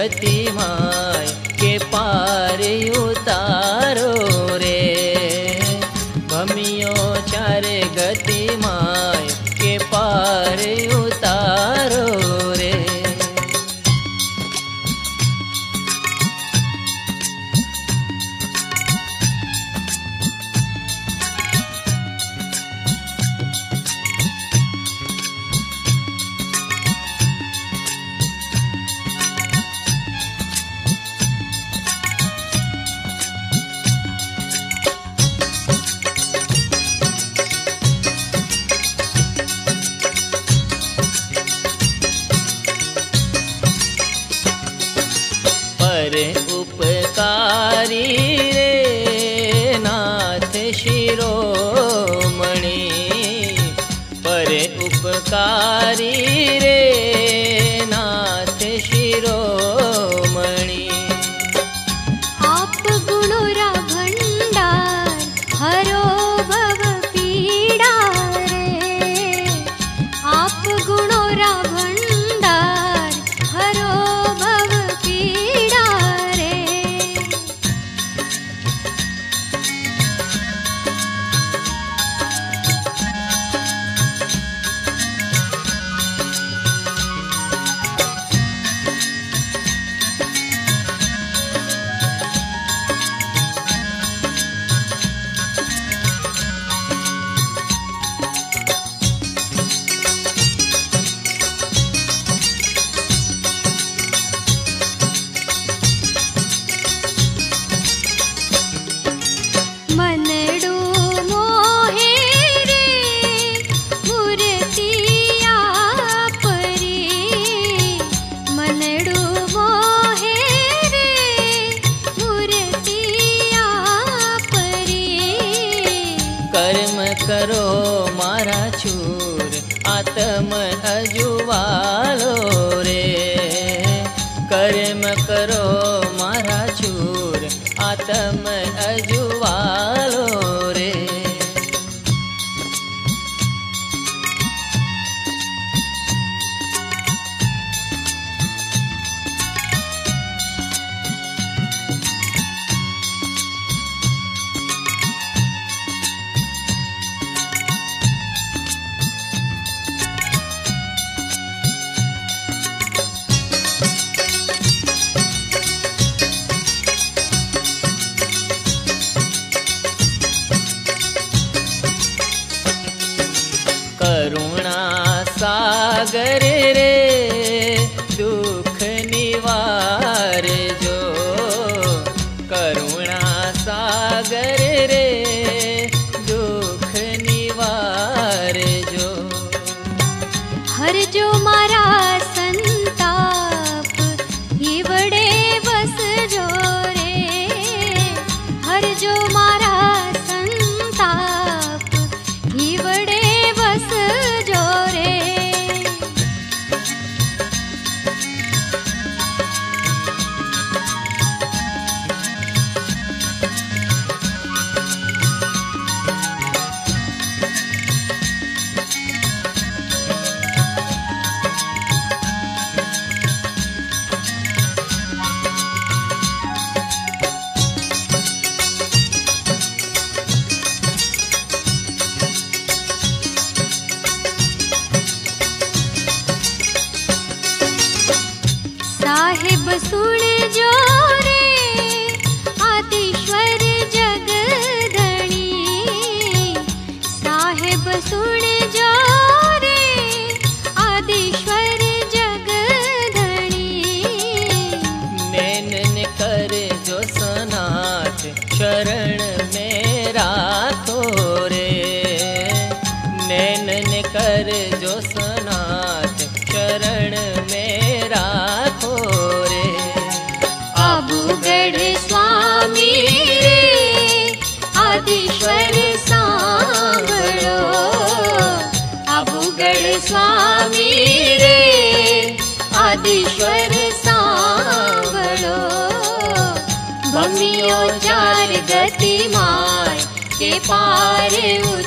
गति माय के पार उतारो रे। भमियो चार गति माय के पार उतारो रे। पर उपकारी रे नाथ शिरोमणि, पर उपकारी रे नाथ शिरोमणि। आप गुणोरा भंडार हरो भव पीड़ा रे। आप गुणोरा भंडार हरो भव पीड़ा रे। मनडू मोहे रे मूर्ति आपरी। मनडू मोहे रे मूर्ति आपरी। कर्म करो मारा चूर आत्म अजुवालो रे। कर्म करो मारा चूर आत्म अजुवालो रे। करुणा सागर रे दुख निवार जो। करुणा सागर रे दुख निवार जो। हर जो मारा संताप हिवड़े बस जो रे। हर जो मारा संताप हिवड़े बस जो रे। साहिब सुन जो रे आदिश्वर जगधणी। साहिब सुन जो रे आदिश्वर जगधणी। नैनन कर जो सनाथ शरण में राखो रे। नैनन कर जो सनाथ शरण में राखो रे। आबूगढ़ स्वामी रे आदिश्वर सांभळो। आबूगढ़ स्वामी रे आदिश्वर सांभळो। भमियो चार गति माय के पार